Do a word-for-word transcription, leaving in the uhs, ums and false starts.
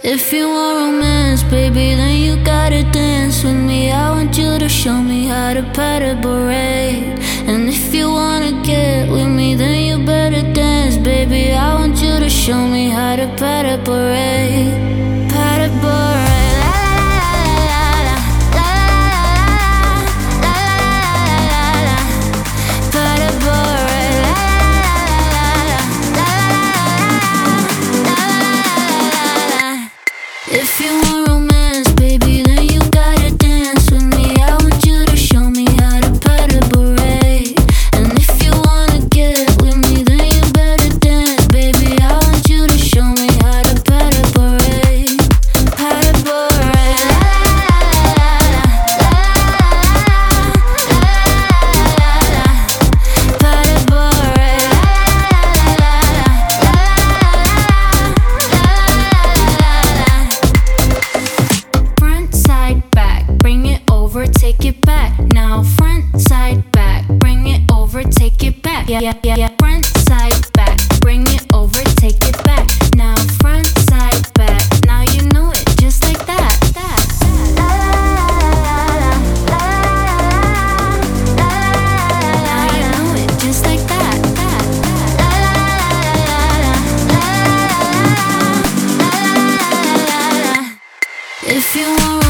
If you want romance, baby, then you gotta dance with me. I want you to show me how to pat a beret. And if you wanna get with me, then you better dance, baby. I want you to show me how to pat a beret. Pat a beret. If you want romance, baby, then you gotta dance with me. I want you to show me how to pat a beret. And if you wanna get with me, then you better dance, baby. I want you to show me how to pat a beret. Pat a beret. Pat a beret. Front, side, back, bring it over, take it back. Now front, side, back, bring it over, take it back. Yeah, yeah, yeah, yeah. Front, side, back, bring it over, take it back. Now front, side, back. Now you know it, just like that. that. Now you know it, just like that. If you want